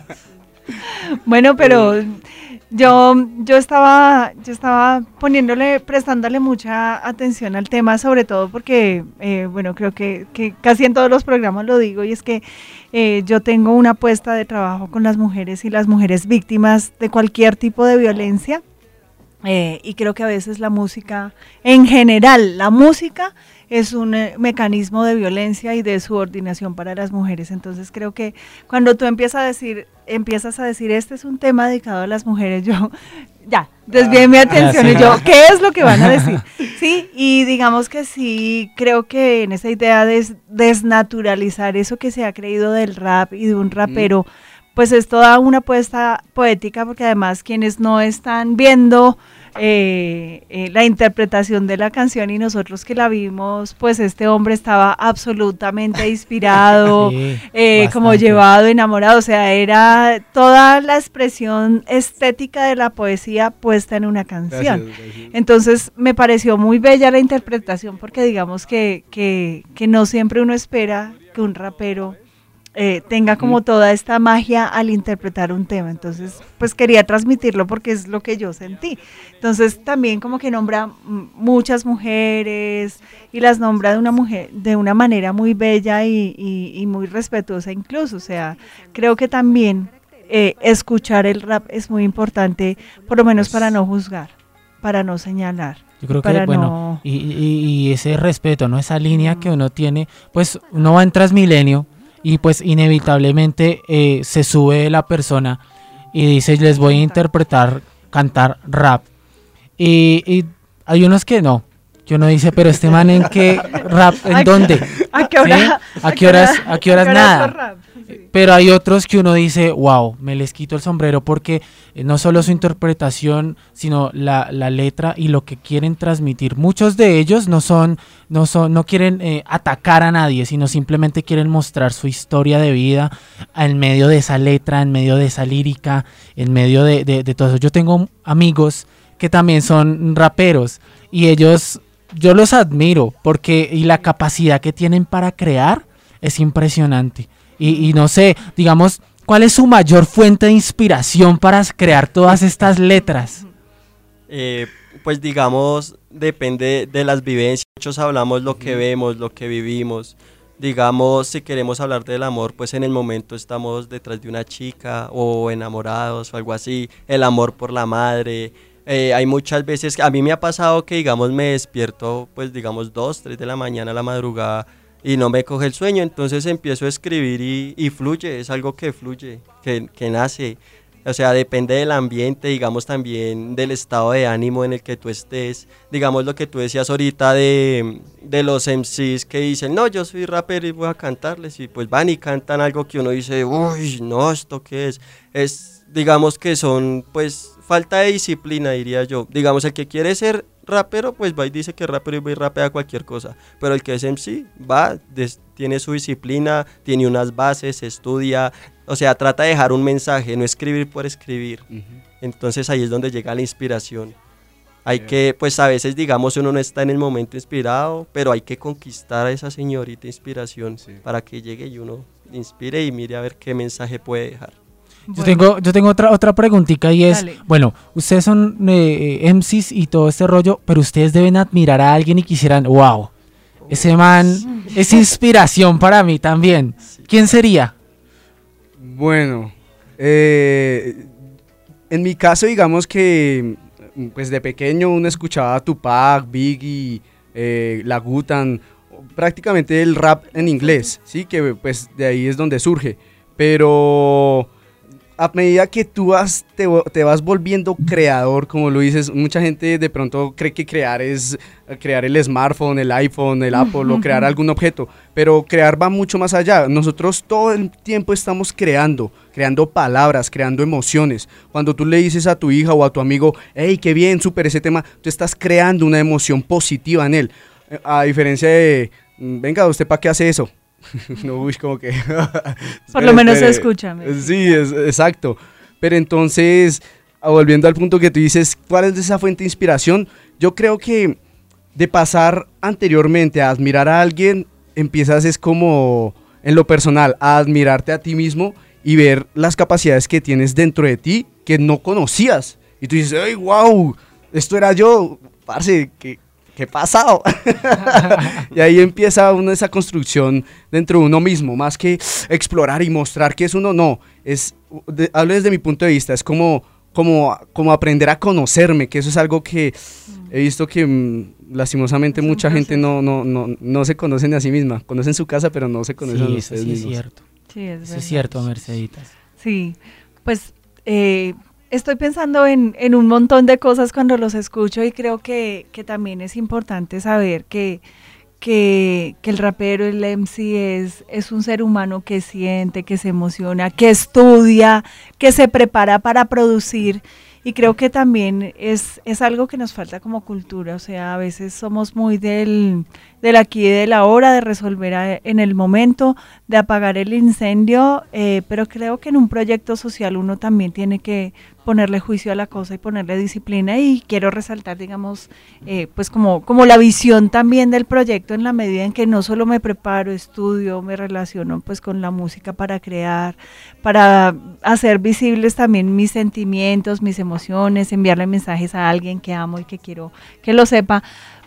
Bueno, pero yo, yo estaba, yo estaba poniéndole, prestándole mucha atención al tema, sobre todo porque, eh, bueno, creo que, que casi en todos los programas lo digo, y es que eh, yo tengo una apuesta de trabajo con las mujeres y las mujeres víctimas de cualquier tipo de violencia, eh, y creo que a veces la música, en general, la música es un eh, mecanismo de violencia y de subordinación para las mujeres. Entonces creo que cuando tú empiezas a decir, empiezas a decir, este es un tema dedicado a las mujeres, yo, ya, desvié mi atención, y yo, ¿qué es lo que van a decir? Sí, y digamos que sí, creo que en esa idea de des, desnaturalizar eso que se ha creído del rap y de un rapero, mm. pues es toda una apuesta poética, porque además quienes no están viendo Eh, eh, la interpretación de la canción y nosotros que la vimos, pues este hombre estaba absolutamente inspirado, sí, eh, como llevado, enamorado, o sea, era toda la expresión estética de la poesía puesta en una canción. Gracias, gracias. Entonces me pareció muy bella la interpretación, porque digamos que, que, que no siempre uno espera que un rapero Eh, tenga como toda esta magia al interpretar un tema. Entonces pues quería transmitirlo porque es lo que yo sentí. Entonces también como que nombra m- muchas mujeres y las nombra de una mujer de una manera muy bella y, y, y muy respetuosa incluso. O sea, creo que también eh, escuchar el rap es muy importante, por lo menos para no juzgar. para no señalar. Yo creo que, para bueno, no... y, y, y ese respeto, ¿no? Esa línea que uno tiene, pues uno va en Transmilenio y pues inevitablemente eh, se sube la persona y dice, les voy a interpretar, cantar rap. Y, y hay unos que no. Que uno dice, pero este man en qué rap, ¿en dónde? ¿A qué hora? ¿Sí? ¿A qué horas, a qué horas nada? Sí. Pero hay otros que uno dice, wow, me les quito el sombrero porque eh, no solo su interpretación, sino la, la letra y lo que quieren transmitir. Muchos de ellos no son, no son, no quieren eh, atacar a nadie, sino simplemente quieren mostrar su historia de vida en medio de esa letra, en medio de esa lírica, en medio de, de, de todo eso. Yo tengo amigos que también son raperos y ellos, yo los admiro porque y la capacidad que tienen para crear es impresionante. Y, y no sé, digamos, ¿cuál es su mayor fuente de inspiración para crear todas estas letras? Eh, pues digamos, depende de las vivencias. Muchos hablamos lo que vemos, lo que vivimos. Digamos, si queremos hablar del amor, pues en el momento estamos detrás de una chica o enamorados o algo así. El amor por la madre. Eh, hay muchas veces, a mí me ha pasado que digamos me despierto pues digamos dos, tres de la mañana a la madrugada y no me coge el sueño, entonces empiezo a escribir y, y fluye, es algo que fluye, que, que nace, o sea, depende del ambiente, digamos también del estado de ánimo en el que tú estés, digamos lo que tú decías ahorita de, de los M Cs que dicen, no, yo soy rapero y voy a cantarles, y pues van y cantan algo que uno dice, uy, no, ¿esto qué es? Es, digamos que son, pues, falta de disciplina, diría yo, digamos, el que quiere ser rapero, pues va y dice que es rapero y va y rapea cualquier cosa, pero el que es M C va, des, tiene su disciplina, tiene unas bases, estudia, o sea, trata de dejar un mensaje, no escribir por escribir. Uh-huh. Entonces ahí es donde llega la inspiración. Hay yeah. que, pues a veces digamos uno no está en el momento inspirado, pero hay que conquistar a esa señorita inspiración sí. para que llegue y uno inspire y mire a ver qué mensaje puede dejar. Yo bueno. tengo, yo tengo otra otra preguntita y es, Dale. bueno, ustedes son eh, M Cs y todo este rollo, pero ustedes deben admirar a alguien y quisieran, wow, ese man es inspiración para mí también. ¿Quién sería? Bueno, eh, en mi caso digamos que pues de pequeño uno escuchaba a Tupac, Biggie, eh, la Wu-Tang, prácticamente el rap en inglés, sí, que pues de ahí es donde surge, pero a medida que tú vas, te, te vas volviendo creador, como lo dices, mucha gente de pronto cree que crear es crear el smartphone, el iPhone, el Apple o crear algún objeto, pero crear va mucho más allá. Nosotros todo el tiempo estamos creando, creando palabras, creando emociones. Cuando tú le dices a tu hija o a tu amigo, hey, qué bien, súper ese tema, tú estás creando una emoción positiva en él. A diferencia de, venga, ¿usted para qué hace eso? No, uy, como que... Por lo menos se escucha. Sí, es, exacto. Pero entonces, volviendo al punto que tú dices, ¿cuál es esa fuente de inspiración? Yo creo que de pasar anteriormente a admirar a alguien, empiezas es como, en lo personal, a admirarte a ti mismo y ver las capacidades que tienes dentro de ti que no conocías. Y tú dices, ¡ay, wow! Esto era yo, parce, que... ¿qué pasado? Y ahí empieza uno esa construcción dentro de uno mismo, más que explorar y mostrar que es uno, no, es, de, hablo desde mi punto de vista, es como, como, como aprender a conocerme, que eso es algo que he visto que mm, lastimosamente es mucha gente no, no, no, no se conoce ni a sí misma, conocen su casa pero no se conocen sí, a ustedes sí mismos. Es cierto. Sí, es, eso es cierto, Merceditas. Sí, pues... Eh, Estoy pensando en, en un montón de cosas cuando los escucho y creo que, que también es importante saber que, que, que el rapero, el M C es, es un ser humano que siente, que se emociona, que estudia, que se prepara para producir. Y creo que también es, es algo que nos falta como cultura, o sea, a veces somos muy del, del aquí y del ahora, de resolver a, en el momento, de apagar el incendio, eh, pero creo que en un proyecto social uno también tiene que ponerle juicio a la cosa y ponerle disciplina, y quiero resaltar, digamos, eh, pues como, como la visión también del proyecto, en la medida en que no solo me preparo, estudio, me relaciono pues con la música para crear, para hacer visibles también mis sentimientos, mis emociones, enviarle mensajes a alguien que amo y que quiero que lo sepa,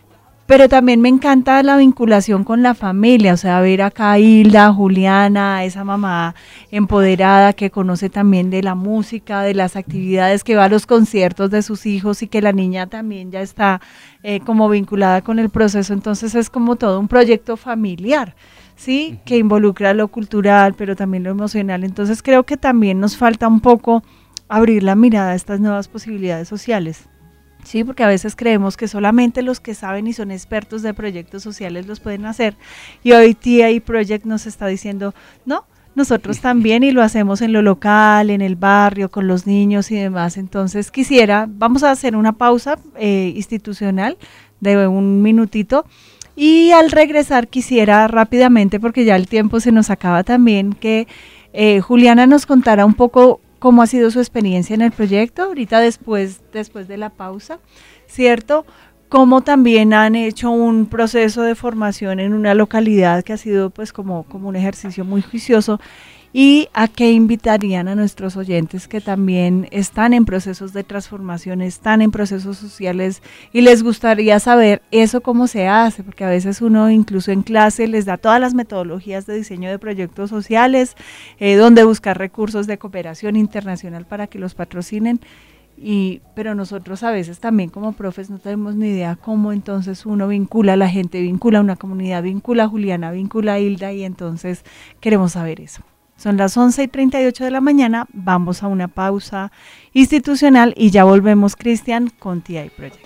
pero también me encanta la vinculación con la familia, o sea, ver acá a Hilda, Juliana, esa mamá empoderada que conoce también de la música, de las actividades, que va a los conciertos de sus hijos y que la niña también ya está eh, como vinculada con el proceso, entonces es como todo un proyecto familiar, ¿sí? Uh-huh. Que involucra lo cultural, pero también lo emocional, entonces creo que también nos falta un poco abrir la mirada a estas nuevas posibilidades sociales. Sí, porque a veces creemos que solamente los que saben y son expertos de proyectos sociales los pueden hacer, y hoy T I Project nos está diciendo, no, nosotros también, y lo hacemos en lo local, en el barrio, con los niños y demás. Entonces quisiera, vamos a hacer una pausa eh, institucional de un minutito, y al regresar quisiera rápidamente, porque ya el tiempo se nos acaba también, que eh, Juliana nos contara un poco cómo ha sido su experiencia en el proyecto, ahorita después, después de la pausa, ¿cierto? Cómo también han hecho un proceso de formación en una localidad que ha sido pues como, como un ejercicio muy juicioso, y a qué invitarían a nuestros oyentes que también están en procesos de transformación, están en procesos sociales y les gustaría saber eso cómo se hace, porque a veces uno incluso en clase les da todas las metodologías de diseño de proyectos sociales, eh, donde buscar recursos de cooperación internacional para que los patrocinen, y pero nosotros a veces también como profes no tenemos ni idea cómo entonces uno vincula a la gente, vincula a una comunidad, vincula a Juliana, vincula a Hilda, y entonces queremos saber eso. Son las once y treinta y ocho de la mañana, vamos a una pausa institucional y ya volvemos, Cristian, con T I Project.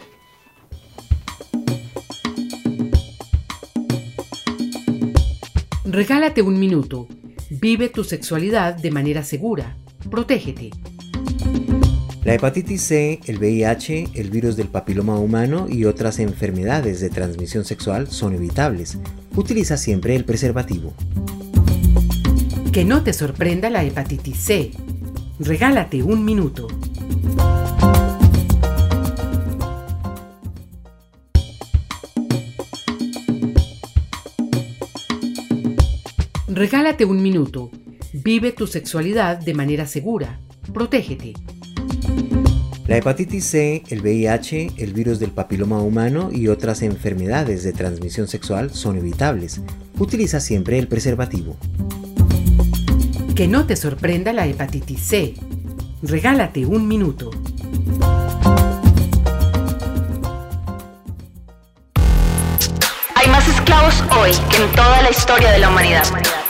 Regálate un minuto. Vive tu sexualidad de manera segura. Protégete. La hepatitis C, el V I H, el virus del papiloma humano y otras enfermedades de transmisión sexual son evitables. Utiliza siempre el preservativo. Que no te sorprenda la hepatitis C. Regálate un minuto. Regálate un minuto. Vive tu sexualidad de manera segura. Protégete. La hepatitis C, el V I H, el virus del papiloma humano y otras enfermedades de transmisión sexual son evitables. Utiliza siempre el preservativo. Que no te sorprenda la hepatitis C. Regálate un minuto. Hay más esclavos hoy que en toda la historia de la humanidad.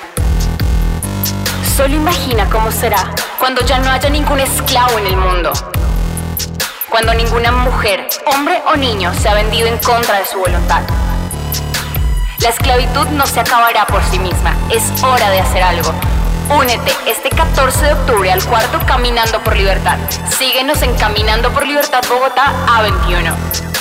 Solo imagina cómo será cuando ya no haya ningún esclavo en el mundo. Cuando ninguna mujer, hombre o niño sea vendido en contra de su voluntad. La esclavitud no se acabará por sí misma. Es hora de hacer algo. Únete este catorce de octubre al cuarto Caminando por Libertad. Síguenos en Caminando por Libertad Bogotá A veintiuno.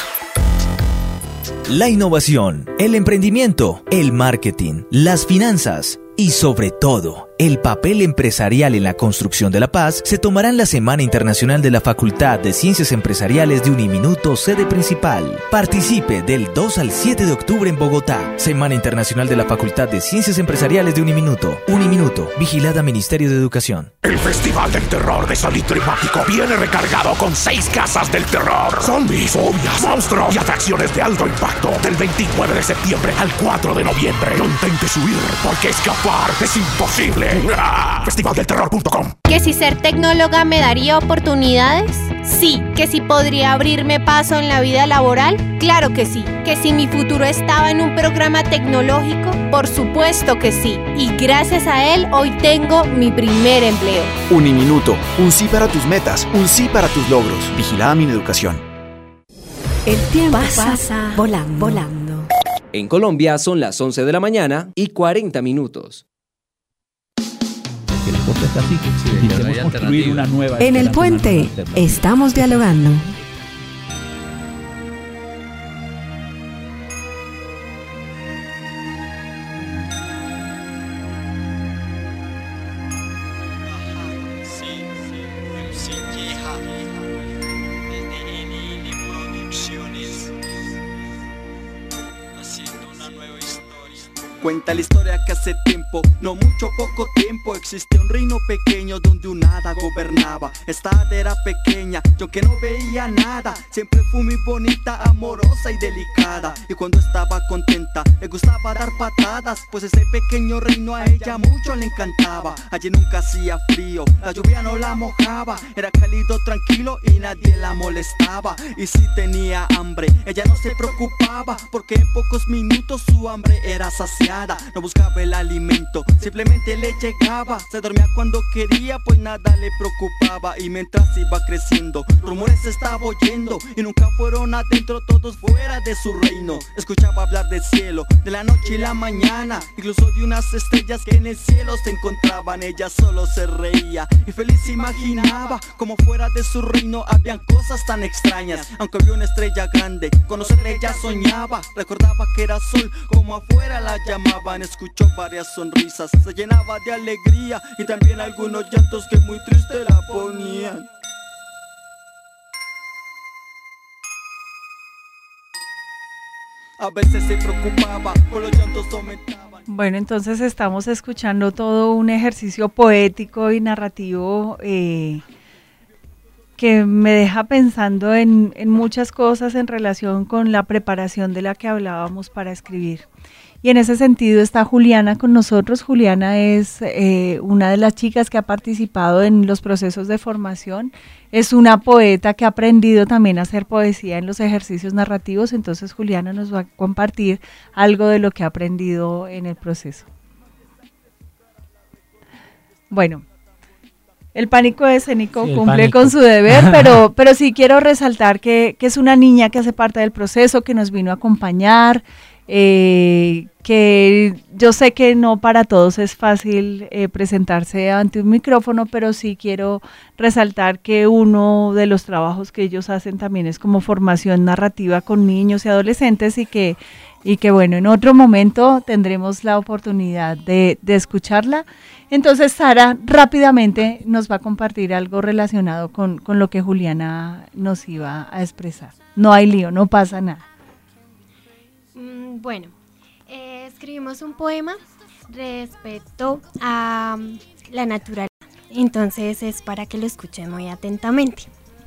La innovación, el emprendimiento, el marketing, las finanzas y sobre todo, el papel empresarial en la construcción de la paz se tomará en la Semana Internacional de la Facultad de Ciencias Empresariales de Uniminuto, sede principal. Participe del dos al siete de octubre en Bogotá. Semana Internacional de la Facultad de Ciencias Empresariales de Uniminuto. Uniminuto, vigilada Ministerio de Educación. El Festival del Terror de Salitre Mágico viene recargado con seis casas del terror. Zombies, fobias, monstruos y atracciones de alto impacto. Del veintinueve de septiembre al cuatro de noviembre. No intentes huir porque escapar es imposible. festival del terror punto com. ¿Que si ser tecnóloga me daría oportunidades? Sí. ¿Que si podría abrirme paso en la vida laboral? Claro que sí. ¿Que si mi futuro estaba en un programa tecnológico? Por supuesto que sí. Y gracias a él hoy tengo mi primer empleo. Uniminuto. Un sí para tus metas. Un sí para tus logros. Vigilada Mineducación. El tiempo pasa, pasa volando. volando. En Colombia son las once de la mañana y cuarenta minutos. El deporte está así, sí, queremos construir una nueva. En el puente estamos dialogando. Cuenta la historia historia que hace tiempo, no mucho, poco tiempo, existía un reino pequeño donde un hada gobernaba. Esta hada era pequeña, yo que no veía nada, siempre fui muy bonita, amorosa y delicada. Y cuando estaba contenta, le gustaba dar patadas, pues ese pequeño reino a ella mucho le encantaba. Allí nunca hacía frío, la lluvia no la mojaba, era cálido, tranquilo y nadie la molestaba. Y si tenía hambre, ella no se preocupaba, porque en pocos minutos su hambre era saciada. No buscaba el alimento, simplemente le llegaba. Se dormía cuando quería, pues nada le preocupaba. Y mientras iba creciendo, rumores estaba oyendo, y nunca fueron adentro, todos fuera de su reino. Escuchaba hablar del cielo, de la noche y la mañana, incluso de unas estrellas que en el cielo se encontraban. Ella solo se reía y feliz imaginaba como fuera de su reino habían cosas tan extrañas. Aunque vio una estrella grande, conocerla ella soñaba. Recordaba que era sol, como afuera la llamaban. Escuchó varias sonrisas, se llenaba de alegría, y también algunos llantos que muy triste la ponían. A veces se preocupaba por los llantos aumentaban. Bueno, entonces estamos escuchando todo un ejercicio poético y narrativo eh, que me deja pensando en, en muchas cosas en relación con la preparación de la que hablábamos para escribir. Y en ese sentido está Juliana con nosotros. Juliana es eh, una de las chicas que ha participado en los procesos de formación. Es una poeta que ha aprendido también a hacer poesía en los ejercicios narrativos. Entonces Juliana nos va a compartir algo de lo que ha aprendido en el proceso. Bueno, el pánico escénico sí, cumple pánico. con su deber, pero, pero sí quiero resaltar que, que es una niña que hace parte del proceso, que nos vino a acompañar. Eh, que yo sé que no para todos es fácil eh, presentarse ante un micrófono, pero sí quiero resaltar que uno de los trabajos que ellos hacen también es como formación narrativa con niños y adolescentes, y que, y que bueno, en otro momento tendremos la oportunidad de, de escucharla. Entonces Sara rápidamente nos va a compartir algo relacionado con, con lo que Juliana nos iba a expresar. No hay lío, no pasa nada. Bueno, eh, escribimos un poema respecto a um, la naturaleza, entonces es para que lo escuchen muy atentamente.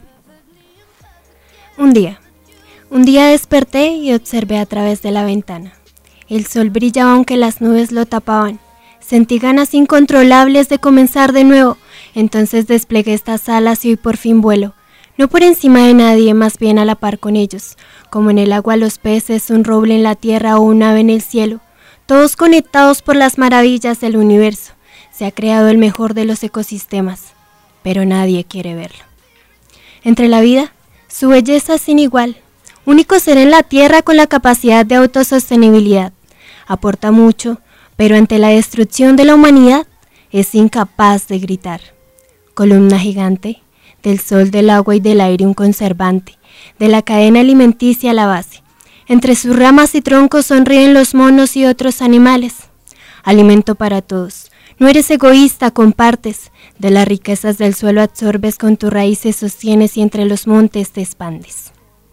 Un día, un día desperté y observé a través de la ventana. El sol brillaba aunque las nubes lo tapaban. Sentí ganas incontrolables de comenzar de nuevo, entonces desplegué estas alas y hoy por fin vuelo. No por encima de nadie, más bien a la par con ellos, como en el agua los peces, un roble en la tierra o un ave en el cielo, todos conectados por las maravillas del universo. Se ha creado el mejor de los ecosistemas, pero nadie quiere verlo. Entre la vida, su belleza es sin igual, único ser en la tierra con la capacidad de autosostenibilidad. Aporta mucho, pero ante la destrucción de la humanidad, es incapaz de gritar. Columna gigante, del sol, del agua y del aire un conservante, de la cadena alimenticia a la base. Entre sus ramas y troncos sonríen los monos y otros animales. Alimento para todos. No eres egoísta, compartes. De las riquezas del suelo absorbes, con tus raíces sostienes y entre los montes te expandes.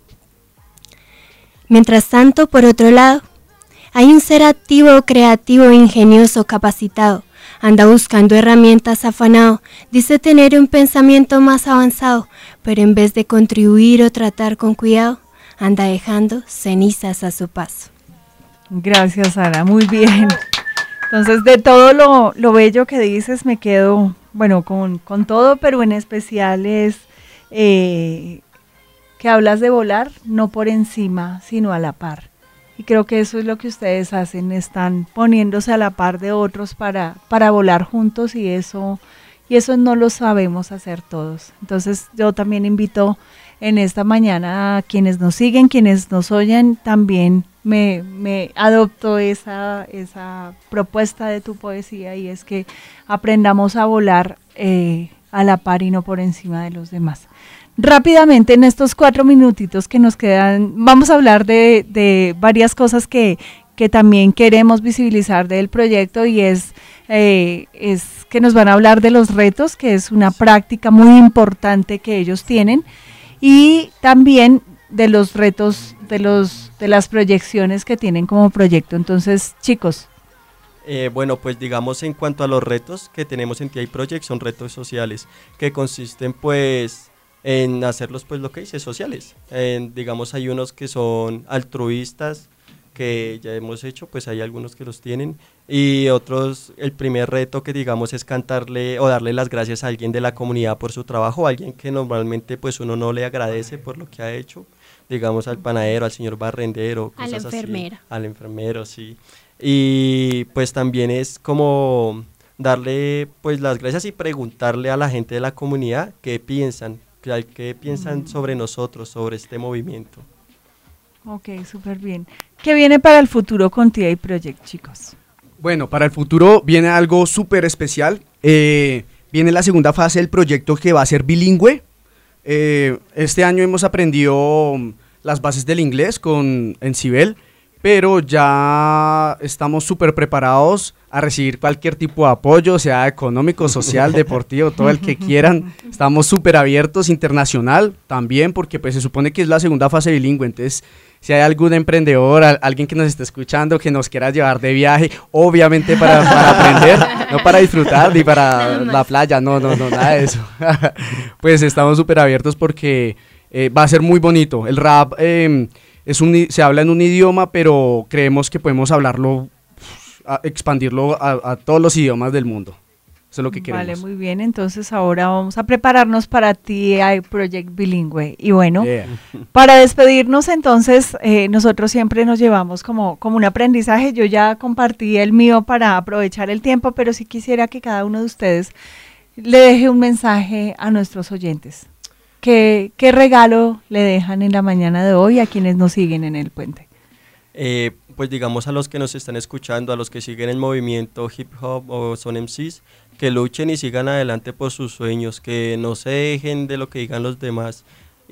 Mientras tanto, por otro lado, hay un ser activo, creativo, ingenioso, capacitado. Anda buscando herramientas afanado, dice tener un pensamiento más avanzado, pero en vez de contribuir o tratar con cuidado, anda dejando cenizas a su paso. Gracias, Sara, muy bien. Entonces, de todo lo, lo bello que dices, me quedo, bueno, con, con todo, pero en especial es eh, que hablas de volar, no por encima, sino a la par. Y creo que eso es lo que ustedes hacen, están poniéndose a la par de otros para, para volar juntos, y eso, y eso no lo sabemos hacer todos. Entonces yo también invito en esta mañana a quienes nos siguen, quienes nos oyen, también me, me adopto esa, esa propuesta de tu poesía, y es que aprendamos a volar eh, a la par y no por encima de los demás. Rápidamente, en estos cuatro minutitos que nos quedan, vamos a hablar de, de varias cosas que, que también queremos visibilizar del proyecto, y es, eh, es que nos van a hablar de los retos, que es una práctica muy importante que ellos tienen, y también de los retos, de, los, de las proyecciones que tienen como proyecto. Entonces, chicos, Eh, bueno, pues digamos en cuanto a los retos que tenemos en T I Project, son retos sociales que consisten pues en hacerlos pues lo que dice, sociales. En, digamos hay unos que son altruistas, que ya hemos hecho, pues hay algunos que los tienen, y otros, el primer reto que digamos es cantarle o darle las gracias a alguien de la comunidad por su trabajo, a alguien que normalmente pues uno no le agradece por lo que ha hecho, digamos al panadero, al señor barrendero, a la enfermera. Así, al enfermero, sí. Y pues también es como darle pues las gracias y preguntarle a la gente de la comunidad qué piensan, qué, qué piensan mm. sobre nosotros, sobre este movimiento. Ok, súper bien. ¿Qué viene para el futuro con T I Project, chicos? Bueno, para el futuro viene algo súper especial. Eh, viene la segunda fase del proyecto que va a ser bilingüe. Eh, este año hemos aprendido las bases del inglés con en Cibel, pero ya estamos súper preparados a recibir cualquier tipo de apoyo, sea económico, social, deportivo, todo el que quieran. Estamos súper abiertos, internacional también, porque pues se supone que es la segunda fase bilingüe. Entonces, si hay algún emprendedor, a, alguien que nos esté escuchando, que nos quiera llevar de viaje, obviamente para, para aprender, no para disfrutar ni para la playa, no, no, no, nada de eso. Pues estamos súper abiertos porque eh, va a ser muy bonito. El rap eh, es un, se habla en un idioma, pero creemos que podemos hablarlo, a expandirlo a, a todos los idiomas del mundo. Eso es lo que queremos. Vale, muy bien. Entonces ahora vamos a prepararnos para T I Project bilingüe. Y bueno, yeah. para despedirnos entonces, eh, nosotros siempre nos llevamos como, como un aprendizaje. Yo ya compartí el mío para aprovechar el tiempo, pero sí quisiera que cada uno de ustedes le deje un mensaje a nuestros oyentes. ¿Qué, qué regalo le dejan en la mañana de hoy a quienes nos siguen en el puente? Eh, pues digamos a los que nos están escuchando, a los que siguen el movimiento hip hop o son M Cs, que luchen y sigan adelante por sus sueños, que no se dejen de lo que digan los demás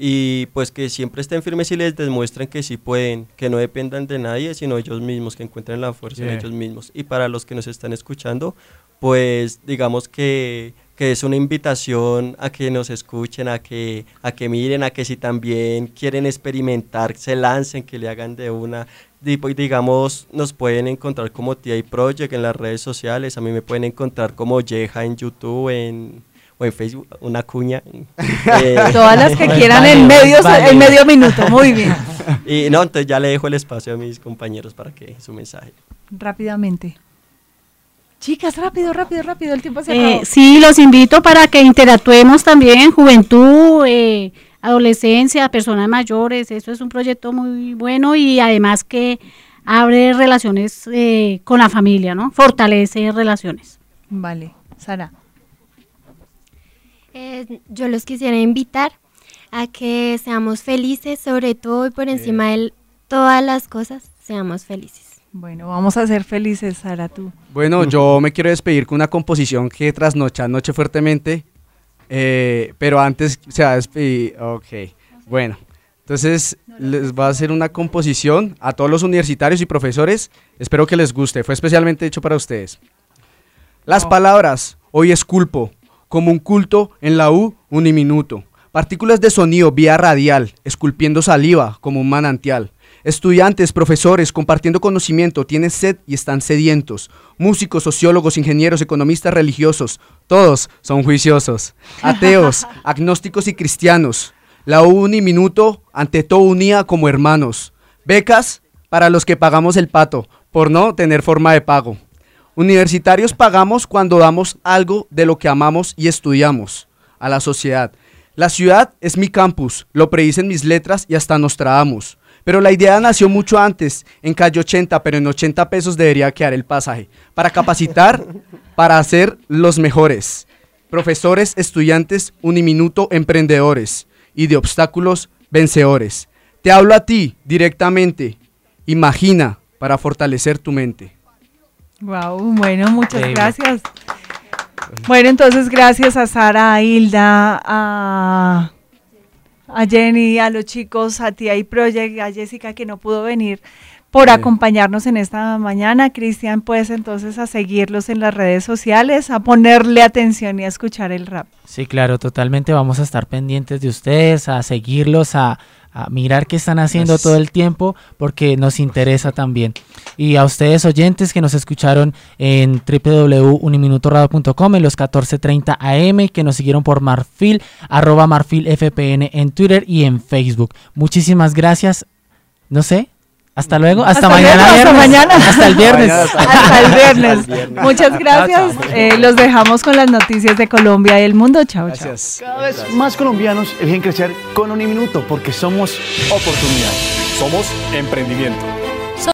y pues que siempre estén firmes y les demuestren que sí pueden, que no dependan de nadie sino ellos mismos, que encuentren la fuerza yeah. en ellos mismos. Y para los que nos están escuchando, pues digamos que, que es una invitación a que nos escuchen, a que, a que miren, a que si también quieren experimentar, se lancen, que le hagan de una. Digamos, nos pueden encontrar como T I Project en las redes sociales, a mí me pueden encontrar como Yeja en YouTube en, o en Facebook, una cuña. Eh, Todas las que quieran vale, en, medio, vale. en medio minuto, muy bien. Y no, entonces ya le dejo el espacio a mis compañeros para que su mensaje. Rápidamente. Chicas, rápido, rápido, rápido, el tiempo se acabó. Eh, sí, los invito para que interactuemos también, juventud, eh, adolescencia, personas mayores. Eso es un proyecto muy bueno y además que abre relaciones eh, con la familia, ¿no? Fortalece relaciones. Vale, Sara. Eh, yo los quisiera invitar a que seamos felices, sobre todo y por encima de todas las cosas, seamos felices. Bueno, vamos a ser felices, Sara, tú. Bueno, yo me quiero despedir con una composición que trasnocha anoche fuertemente, eh, pero antes se va a despedir. Ok, bueno, entonces les voy a hacer una composición a todos los universitarios y profesores, espero que les guste, fue especialmente hecho para ustedes. Las oh. palabras, hoy esculpo, como un culto en la U uniminuto, partículas de sonido vía radial, esculpiendo saliva como un manantial. Estudiantes, profesores, compartiendo conocimiento, tienen sed y están sedientos. Músicos, sociólogos, ingenieros, economistas, religiosos, todos son juiciosos. Ateos, agnósticos y cristianos. La U uniminuto, ante todo unida como hermanos. Becas para los que pagamos el pato, por no tener forma de pago. Universitarios pagamos cuando damos algo de lo que amamos y estudiamos a la sociedad. La ciudad es mi campus, lo predicen mis letras y hasta nos trabamos. Pero la idea nació mucho antes, en calle ochenta, pero en ochenta pesos debería quedar el pasaje. Para capacitar, para ser los mejores. Profesores, estudiantes, uniminuto, emprendedores. Y de obstáculos, vencedores. Te hablo a ti, directamente. Imagina, para fortalecer tu mente. Wow, bueno, muchas sí. gracias. Bueno, entonces gracias a Sara, a Hilda, a... a Jenny, a los chicos, a T I Project, a Jessica que no pudo venir por sí. acompañarnos en esta mañana. Cristian, pues entonces a seguirlos en las redes sociales, a ponerle atención y a escuchar el rap. Sí, claro, totalmente vamos a estar pendientes de ustedes, a seguirlos, a, a mirar qué están haciendo todo el tiempo porque nos interesa también. Y a ustedes oyentes que nos escucharon en doble u doble u doble u punto uniminutoradio punto com en los catorce treinta A M y que nos siguieron por Marfil, arroba Marfil F P N en Twitter y en Facebook. Muchísimas gracias. No sé. Hasta luego, hasta, hasta mañana luego, hasta mañana. Hasta el viernes. Hasta el viernes. Hasta el viernes. Muchas gracias. Eh, los dejamos con las noticias de Colombia y el mundo. Chao, gracias. Chao. Cada vez más colombianos eligen crecer con Uniminuto porque somos oportunidad. Somos emprendimiento.